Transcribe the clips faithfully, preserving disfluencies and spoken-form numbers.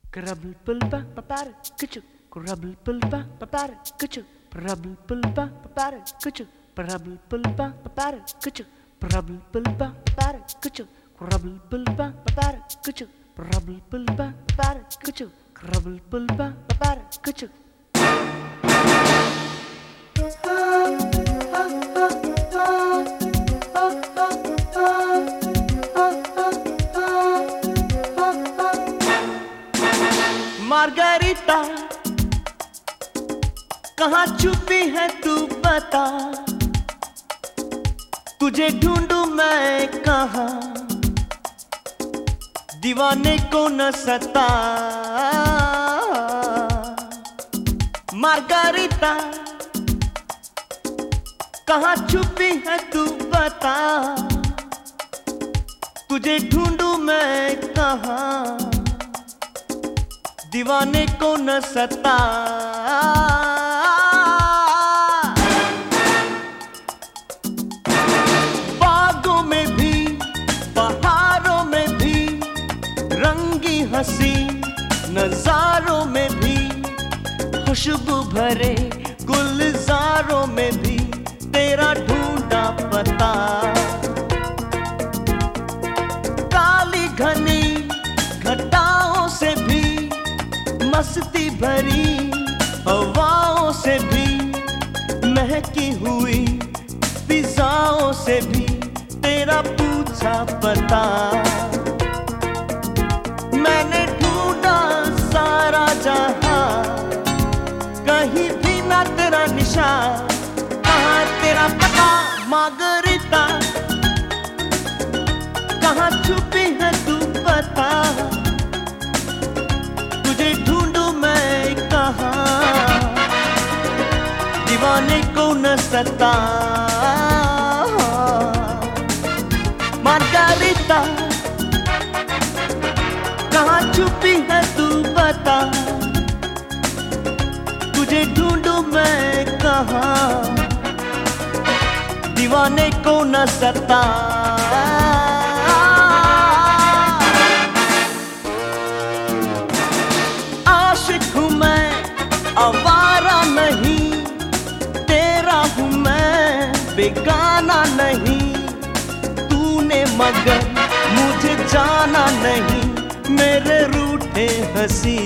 Krabbel pulpa papara kuchu, krabbel pulpa papara kuchu, krabbel pulpa papara kuchu, krabbel pulpa papara kuchu, krabbel pulpa papara kuchu, krabbel pulpa papara kuchu, krabbel pulpa papara kuchu, krabbel pulpa papara kuchu. मार्गरीता कहाँ छुपी है तू बता, तुझे ढूंढूं मैं कहाँ, दीवाने को न सता। मार्गरीता कहाँ छुपी है तू बता, तुझे ढूंढूं मैं कहाँ, दीवाने को न सता। बागों में भी बहारों में भी रंगी हंसी नजारों में भी, खुशबू भरे गुलजारों में भी तेरा ढूंढा पता। काली घनी घटाओं से भी, मस्ती भरी हवाओं से भी, महकी हुई फिजाओं से भी तेरा पूछा पता। मैंने ढूंढा सारा जहां, कहीं भी ना तेरा निशान, कहाँ तेरा पता। मार्गरीता कहाँ छुपी है तू बता, तुझे ढूंढूं मैं कहाँ, दीवाने को न सता। मार्गरीता कहाँ छुपी है तू बता, तुझे ढूंढूं मैं कहाँ, दीवाने को न सता। आशिक हूँ मैं आवारा नहीं, तेरा हूँ मैं बेगाना नहीं, तूने मगर मुझे जाना नहीं, मेरे रूठे हंसी।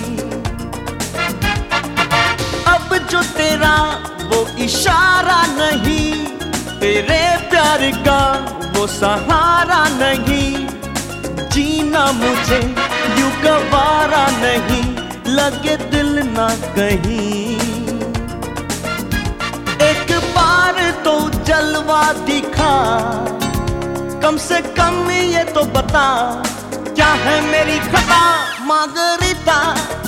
अब जो तेरा वो इशारा नहीं, तेरे प्यार का वो सहारा नहीं, जीना मुझे यूं गवारा नहीं, लगे दिल ना कहीं। एक बार तो जलवा दिखा, कम से कम ये तो बता, क्या है मेरी खता। मार्गरीता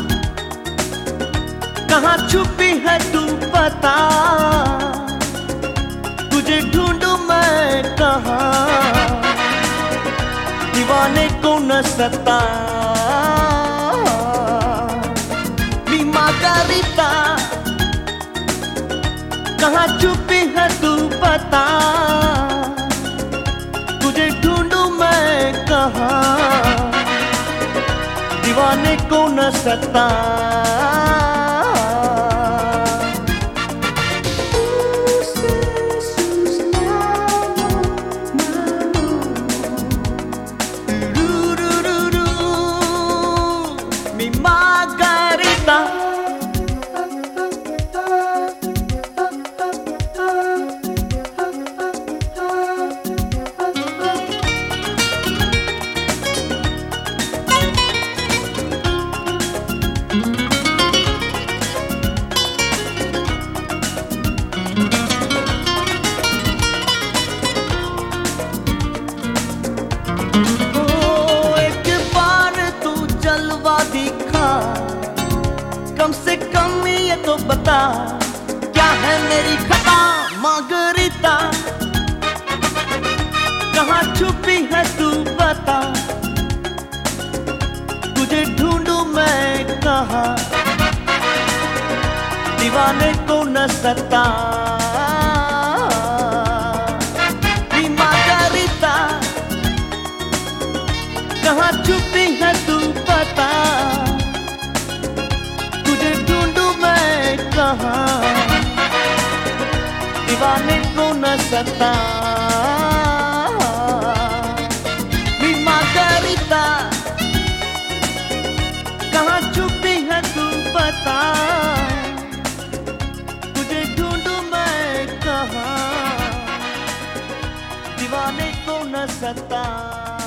कहाँ छुपी है तू बता, तुझे ढूंढूं मैं कहाँ, दीवाने को न सता। मार्गरीता कहाँ छुपी है तू बता, तुझे ढूंढूं मैं कहाँ, दीवाने को न सता। कम से कम ये तो बता, क्या है मेरी खता। मार्गरीता कहाँ छुपी है तू बता, तुझे ढूंढूं मैं कहाँ, दीवाने को न सता। मार्गरीता कहाँ छुपी है तू बता, कहाँ, दीवाने को न सता। नी मार्गरिटा कहाँ छुपी है तू बता, तुझे ढूंढूं मैं कहाँ, दीवाने को न सता।